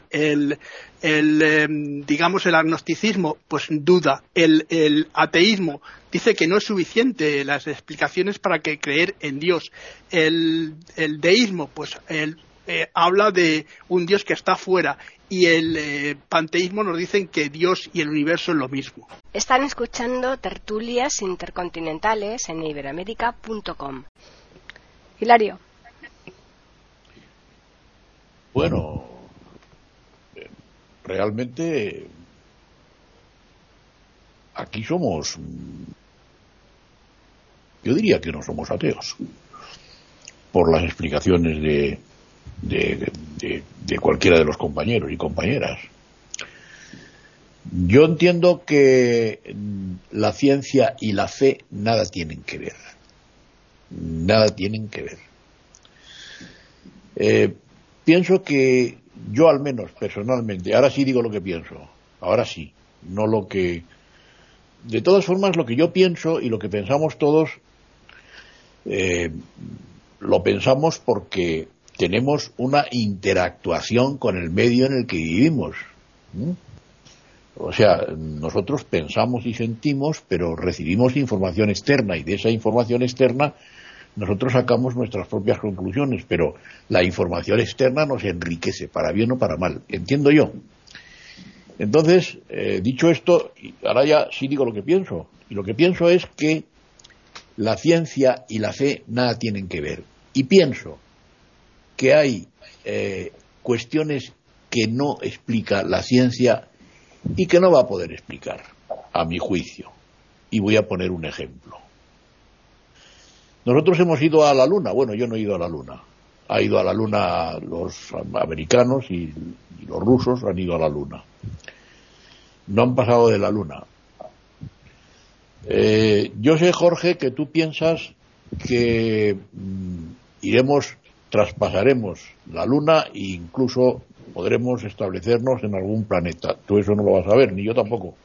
Speaker 8: Digamos, el agnosticismo, pues duda. El ateísmo dice que no es suficiente las explicaciones para que creer en Dios. El deísmo, pues habla de un Dios que está fuera, y el panteísmo nos dicen que Dios y el universo es lo mismo.
Speaker 1: Están escuchando Tertulias Intercontinentales en iberoamerica.com. Hilario.
Speaker 3: Bueno, realmente aquí somos, yo diría que no somos ateos, por las explicaciones de cualquiera de los compañeros y compañeras. Yo entiendo que la ciencia y la fe nada tienen que ver. Nada tienen que ver. Pienso que yo, al menos personalmente, ahora sí digo lo que pienso, ahora sí, no lo que... De todas formas, lo que yo pienso y lo que pensamos todos, lo pensamos porque tenemos una interactuación con el medio en el que vivimos. O sea, nosotros pensamos y sentimos, pero recibimos información externa, y de esa información externa nosotros sacamos nuestras propias conclusiones, pero la información externa nos enriquece, para bien o para mal, entiendo yo. Entonces, dicho esto, ahora ya sí digo lo que pienso, y lo que pienso es que la ciencia y la fe nada tienen que ver, y pienso que hay cuestiones que no explica la ciencia y que no va a poder explicar, a mi juicio, y voy a poner un ejemplo. Nosotros hemos ido a la Luna. Bueno, yo no he ido a la Luna. Ha ido a la Luna los americanos y los rusos han ido a la Luna. No han pasado de la Luna. Yo sé, Jorge, que tú piensas que traspasaremos la Luna e incluso podremos establecernos en algún planeta. Tú eso no lo vas a ver, ni yo tampoco.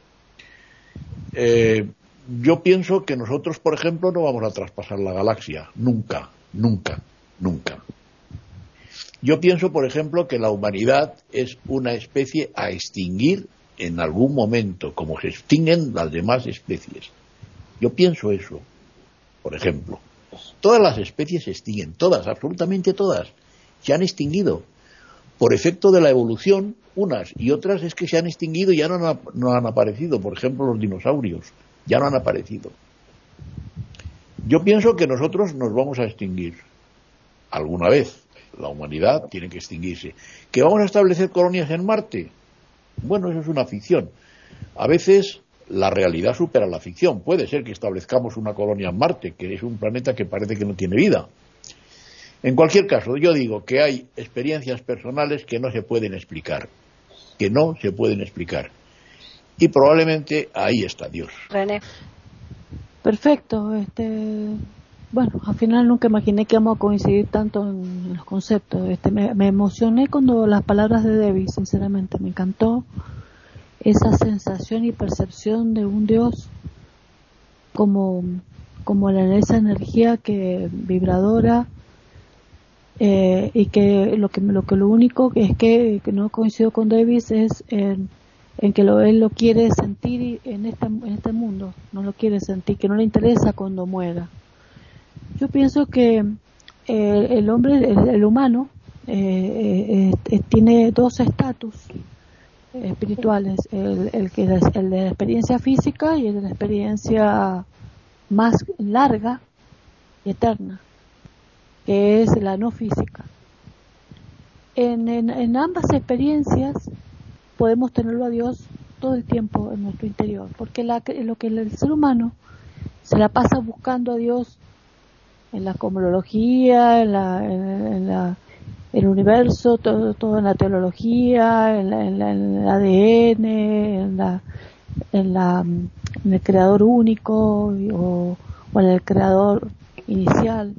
Speaker 3: Yo pienso que nosotros, por ejemplo, no vamos a traspasar la galaxia. Nunca, nunca, nunca. Yo pienso, por ejemplo, que la humanidad es una especie a extinguir en algún momento, como se extinguen las demás especies. Yo pienso eso, por ejemplo. Todas las especies se extinguen, todas, absolutamente todas. Se han extinguido. por efecto de la evolución, unas y otras es que se han extinguido y ya no han aparecido. Por ejemplo, los dinosaurios ya no han aparecido. Yo pienso que nosotros nos vamos a extinguir alguna vez. La humanidad tiene que extinguirse. ¿Que vamos a establecer colonias en Marte? Bueno, eso es una ficción. A veces la realidad supera la ficción. Puede ser que establezcamos una colonia en Marte, que es un planeta que parece que no tiene vida. En cualquier caso, yo digo que hay experiencias personales que no se pueden explicar. Y probablemente ahí está Dios.
Speaker 1: René.
Speaker 4: Perfecto. Bueno, al final nunca imaginé que íbamos a coincidir tanto en los conceptos. Me emocioné cuando las palabras de Debbie, sinceramente, me encantó esa sensación y percepción de un Dios como esa energía que vibradora, y que lo único es que no coincido con Davis es en que él lo quiere sentir en este mundo, no lo quiere sentir, que no le interesa cuando muera. Yo pienso que el hombre, el humano, tiene dos estatus espirituales, el de la experiencia física y el de la experiencia más larga y eterna, que es la no física. En ambas experiencias podemos tenerlo a Dios todo el tiempo en nuestro interior, porque lo que el ser humano se la pasa buscando a Dios en la cosmología, en el universo, todo en la teología, en el ADN, en el creador único o en el creador inicial,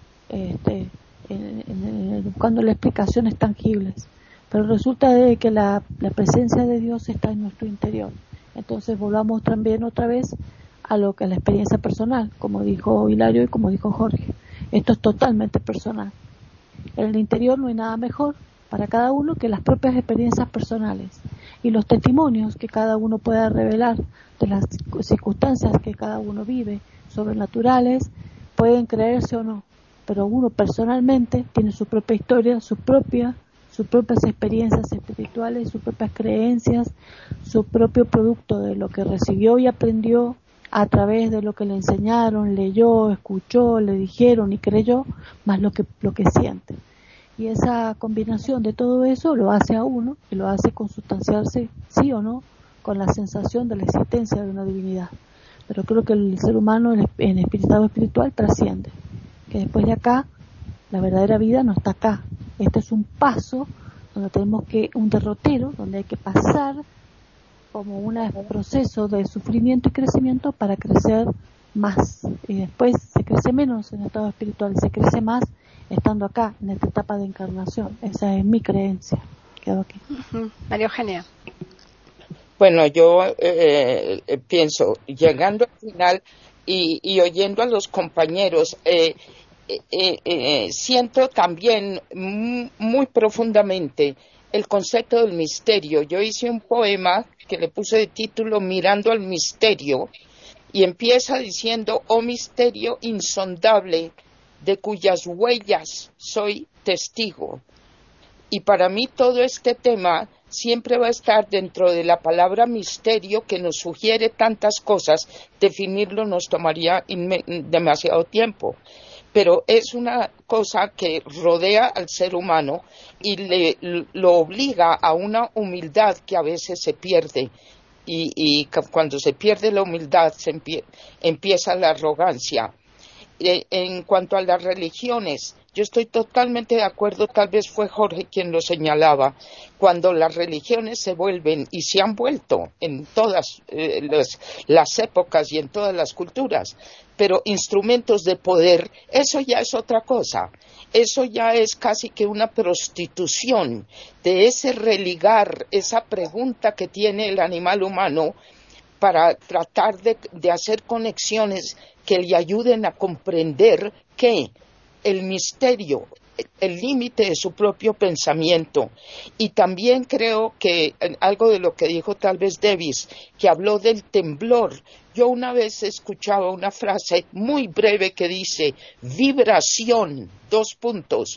Speaker 4: buscando las explicaciones tangibles. Pero resulta de que la presencia de Dios está en nuestro interior. Entonces volvamos también otra vez a la experiencia personal, como dijo Hilario y como dijo Jorge. Esto es totalmente personal. En el interior no hay nada mejor para cada uno que las propias experiencias personales y los testimonios que cada uno pueda revelar de las circunstancias que cada uno vive, sobrenaturales, pueden creerse o no, pero uno personalmente tiene su propia historia, sus propias experiencias espirituales, sus propias creencias, su propio producto de lo que recibió y aprendió a través de lo que le enseñaron, leyó, escuchó, le dijeron y creyó, más lo que siente. Y esa combinación de todo eso lo hace a uno y lo hace consustanciarse, sí o no, con la sensación de la existencia de una divinidad. Pero creo que el ser humano en estado espiritual trasciende, que después de acá la verdadera vida no está acá. Este es un paso donde tenemos un derrotero, donde hay que pasar como un proceso de sufrimiento y crecimiento para crecer más. Y después se crece menos en el estado espiritual, se crece más estando acá, en esta etapa de encarnación. Esa es mi creencia. Quedo aquí.
Speaker 1: María Eugenia.
Speaker 5: Bueno, yo pienso, llegando al final y oyendo a los compañeros, siento también muy profundamente el concepto del misterio. Yo hice un poema que le puse de título Mirando al misterio y empieza diciendo: oh misterio insondable de cuyas huellas soy testigo. Y para mí todo este tema siempre va a estar dentro de la palabra misterio, que nos sugiere tantas cosas. Definirlo nos tomaría demasiado tiempo, pero es una cosa que rodea al ser humano y lo obliga a una humildad que a veces se pierde, y cuando se pierde la humildad empieza la arrogancia. En cuanto a las religiones, yo estoy totalmente de acuerdo, tal vez fue Jorge quien lo señalaba, cuando las religiones se vuelven, y se han vuelto en todas las épocas y en todas las culturas, pero instrumentos de poder, eso ya es otra cosa. Eso ya es casi que una prostitución de ese religar, esa pregunta que tiene el animal humano para tratar de hacer conexiones que le ayuden a comprender que el misterio, el límite de su propio pensamiento. Y también creo que algo de lo que dijo tal vez Davis, que habló del temblor. Yo una vez escuchaba una frase muy breve que dice vibración,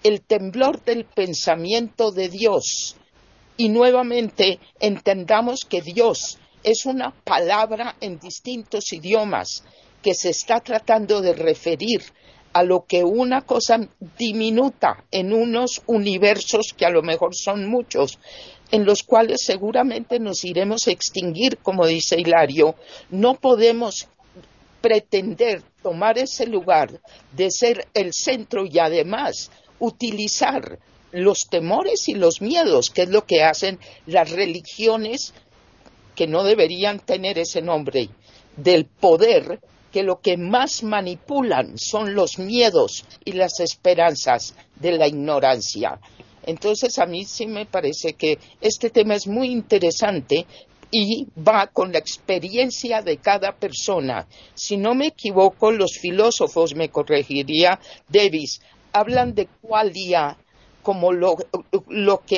Speaker 5: el temblor del pensamiento de Dios. Y nuevamente entendamos que Dios es una palabra en distintos idiomas que se está tratando de referir a lo que una cosa diminuta en unos universos que a lo mejor son muchos, en los cuales seguramente nos iremos a extinguir, como dice Hilario. No podemos pretender tomar ese lugar de ser el centro y además utilizar los temores y los miedos, que es lo que hacen las religiones que no deberían tener ese nombre, del poder, que lo que más manipulan son los miedos y las esperanzas de la ignorancia. Entonces a mí sí me parece que este tema es muy interesante y va con la experiencia de cada persona. Si no me equivoco, los filósofos, me corregiría Davis, hablan de qualia como lo que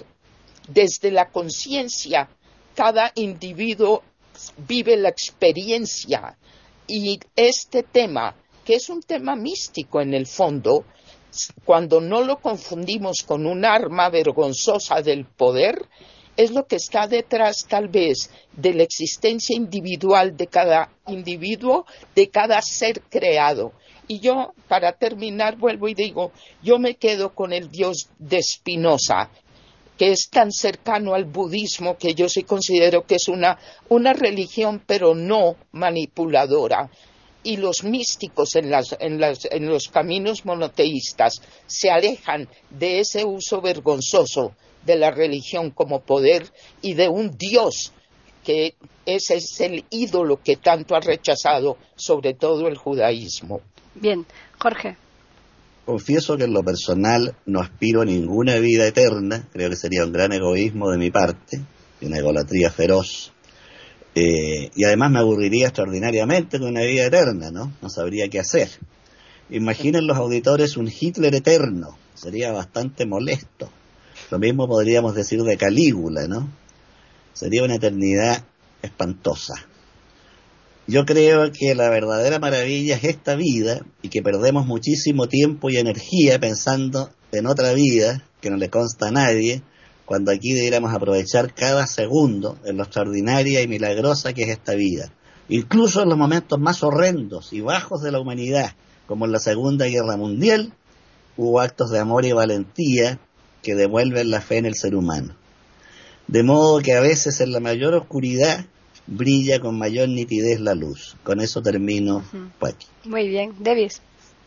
Speaker 5: desde la conciencia, cada individuo vive la experiencia. Y este tema, que es un tema místico en el fondo, cuando no lo confundimos con un arma vergonzosa del poder, es lo que está detrás tal vez de la existencia individual de cada individuo, de cada ser creado. Y yo, para terminar, vuelvo y digo, yo me quedo con el Dios de Spinoza, que es tan cercano al budismo que yo sí considero que es una religión, pero no manipuladora. Y los místicos en los caminos monoteístas se alejan de ese uso vergonzoso de la religión como poder y de un Dios, que ese es el ídolo que tanto ha rechazado, sobre todo el judaísmo.
Speaker 1: Bien, Jorge.
Speaker 6: Confieso que en lo personal no aspiro a ninguna vida eterna, creo que sería un gran egoísmo de mi parte, y una egolatría feroz, y además me aburriría extraordinariamente con una vida eterna, ¿no? No sabría qué hacer. Imaginen los auditores un Hitler eterno, sería bastante molesto. Lo mismo podríamos decir de Calígula, ¿no? Sería una eternidad espantosa. Yo creo que la verdadera maravilla es esta vida y que perdemos muchísimo tiempo y energía pensando en otra vida que no le consta a nadie, cuando aquí debiéramos aprovechar cada segundo en lo extraordinaria y milagrosa que es esta vida. Incluso en los momentos más horrendos y bajos de la humanidad, como en la Segunda Guerra Mundial, hubo actos de amor y valentía que devuelven la fe en el ser humano. De modo que a veces en la mayor oscuridad brilla con mayor nitidez la luz. Con eso termino, Paqui.
Speaker 1: Muy bien, Davis.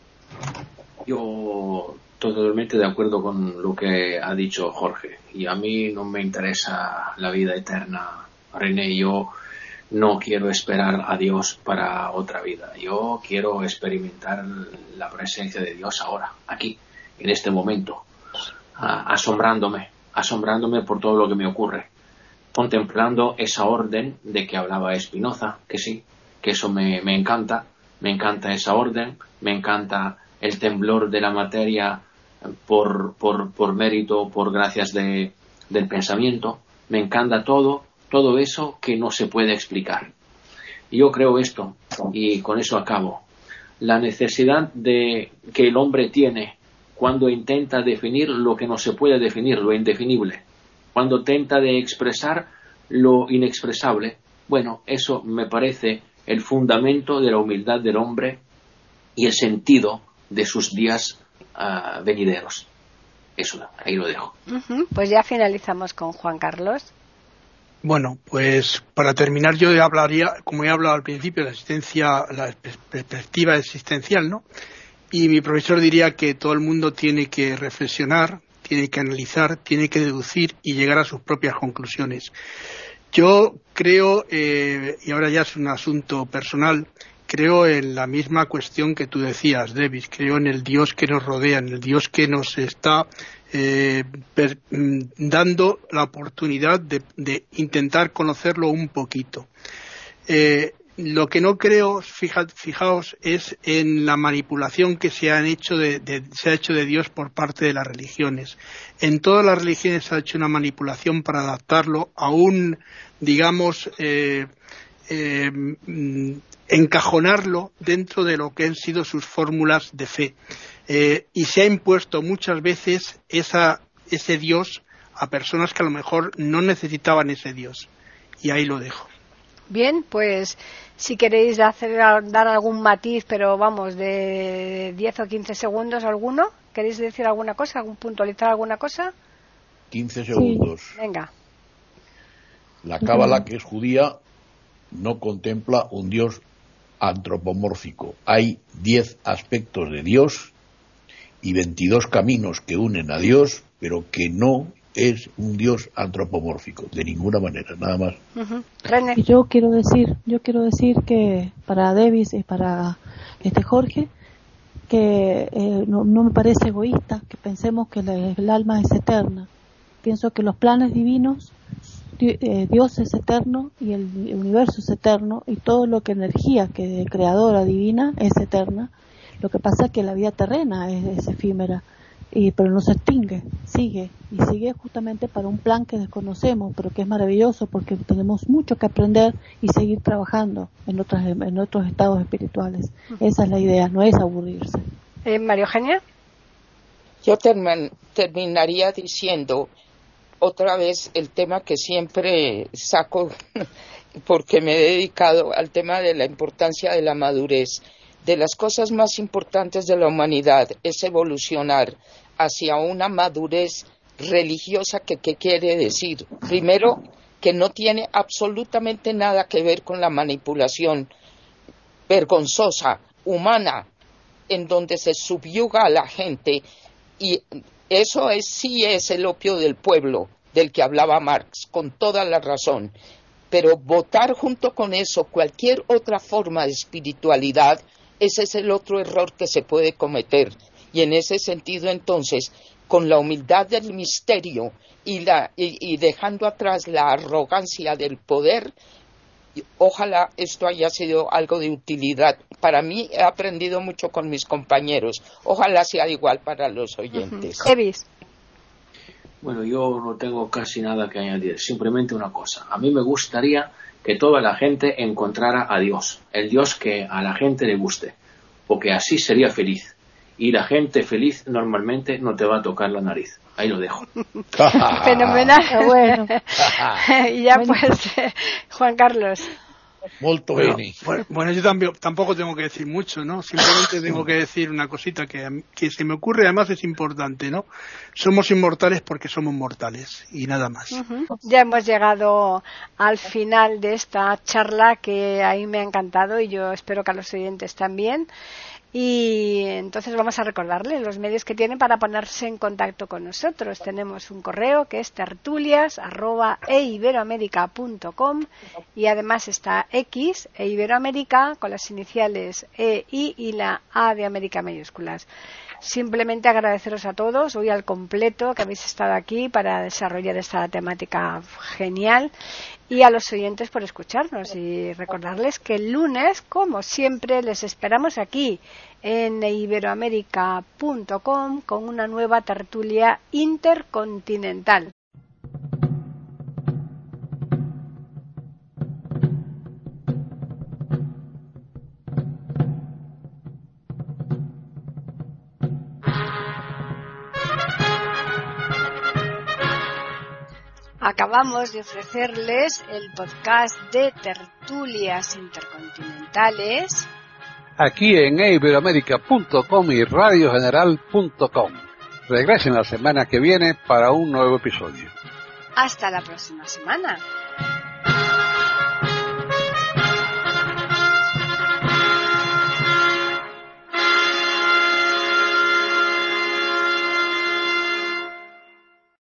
Speaker 7: Yo totalmente de acuerdo con lo que ha dicho Jorge. Y a mí no me interesa la vida eterna, René. Yo no quiero esperar a Dios para otra vida. Yo quiero experimentar la presencia de Dios ahora, aquí, en este momento, asombrándome por todo lo que me ocurre, contemplando esa orden de que hablaba Spinoza, que sí, que eso me encanta esa orden, me encanta el temblor de la materia por mérito, por gracias del pensamiento, me encanta todo eso que no se puede explicar. Y yo creo esto, y con eso acabo, la necesidad que el hombre tiene cuando intenta definir lo que no se puede definir, lo indefinible, cuando tenta de expresar lo inexpresable. Bueno, eso me parece el fundamento de la humildad del hombre y el sentido de sus días venideros. Eso, ahí lo dejo.
Speaker 1: Pues ya finalizamos con Juan Carlos.
Speaker 8: Bueno, pues para terminar yo hablaría, como he hablado al principio, de la perspectiva existencial, ¿no? Y mi profesor diría que todo el mundo tiene que reflexionar, tiene que analizar, tiene que deducir y llegar a sus propias conclusiones. Yo creo, y ahora ya es un asunto personal, creo en la misma cuestión que tú decías, Davis. Creo en el Dios que nos rodea, en el Dios que nos está dando la oportunidad de intentar conocerlo un poquito. Lo que no creo, fijaos, es en la manipulación que se ha hecho de Dios por parte de las religiones. En todas las religiones se ha hecho una manipulación para adaptarlo a un, digamos, encajonarlo dentro de lo que han sido sus fórmulas de fe. Y se ha impuesto muchas veces ese Dios a personas que a lo mejor no necesitaban ese Dios. Y ahí lo dejo.
Speaker 1: Bien, pues si queréis dar algún matiz, pero vamos, de 10 o 15 segundos alguno, ¿queréis decir alguna cosa, puntualizar alguna cosa?
Speaker 3: 15 segundos.
Speaker 1: Sí. Venga.
Speaker 3: La Cábala, que es judía, no contempla un Dios antropomórfico. Hay 10 aspectos de Dios y 22 caminos que unen a Dios, pero que no es un Dios antropomórfico, de ninguna manera, nada más.
Speaker 1: René.
Speaker 4: Y yo quiero decir que para Davis y para Jorge, que no me parece egoísta que pensemos que el alma es eterna. Pienso que los planes divinos, Dios es eterno y el universo es eterno y todo lo que energía que creadora divina es eterna. Lo que pasa es que la vida terrena es efímera, pero no se extingue, sigue justamente para un plan que desconocemos, pero que es maravilloso porque tenemos mucho que aprender y seguir trabajando en otros estados espirituales. Esa es la idea, no es aburrirse.
Speaker 1: María Eugenia.
Speaker 5: Yo terminaría diciendo otra vez el tema que siempre saco porque me he dedicado al tema de la importancia de la madurez. De las cosas más importantes de la humanidad es evolucionar hacia una madurez religiosa que ¿qué quiere decir? Primero, que no tiene absolutamente nada que ver con la manipulación vergonzosa, humana, en donde se subyuga a la gente, y eso sí es el opio del pueblo, del que hablaba Marx, con toda la razón. Pero votar junto con eso cualquier otra forma de espiritualidad, ese es el otro error que se puede cometer. Y en ese sentido, entonces, con la humildad del misterio y dejando atrás la arrogancia del poder, ojalá esto haya sido algo de utilidad. Para mí he aprendido mucho con mis compañeros. Ojalá sea igual para los oyentes.
Speaker 7: Bueno, yo no tengo casi nada que añadir. Simplemente una cosa. A mí me gustaría que toda la gente encontrara a Dios, el Dios que a la gente le guste, porque así sería feliz. Y la gente feliz normalmente no te va a tocar la nariz. Ahí lo dejo.
Speaker 1: Fenomenal.
Speaker 4: Bueno.
Speaker 1: Y ya pues, Juan Carlos.
Speaker 3: Molto bene.
Speaker 8: Bueno, yo tampoco tengo que decir mucho, ¿no? Simplemente tengo que decir una cosita que se me ocurre, además es importante, ¿no? Somos inmortales porque somos mortales y nada más.
Speaker 1: Ya hemos llegado al final de esta charla que a mí me ha encantado y yo espero que a los oyentes también. Y entonces vamos a recordarles los medios que tienen para ponerse en contacto con nosotros. Tenemos un correo que es tertulias@eiberoamerica.com y además está X, Iberoamérica, con las iniciales EI y la A de América mayúsculas. Simplemente agradeceros a todos, hoy al completo, que habéis estado aquí para desarrollar esta temática genial, y a los oyentes por escucharnos, y recordarles que el lunes, como siempre, les esperamos aquí en iberoamerica.com con una nueva tertulia intercontinental. Acabamos de ofrecerles el podcast de tertulias intercontinentales
Speaker 2: aquí en iberoamerica.com y radiogeneral.com. Regresen la semana que viene para un nuevo episodio.
Speaker 1: Hasta la próxima semana.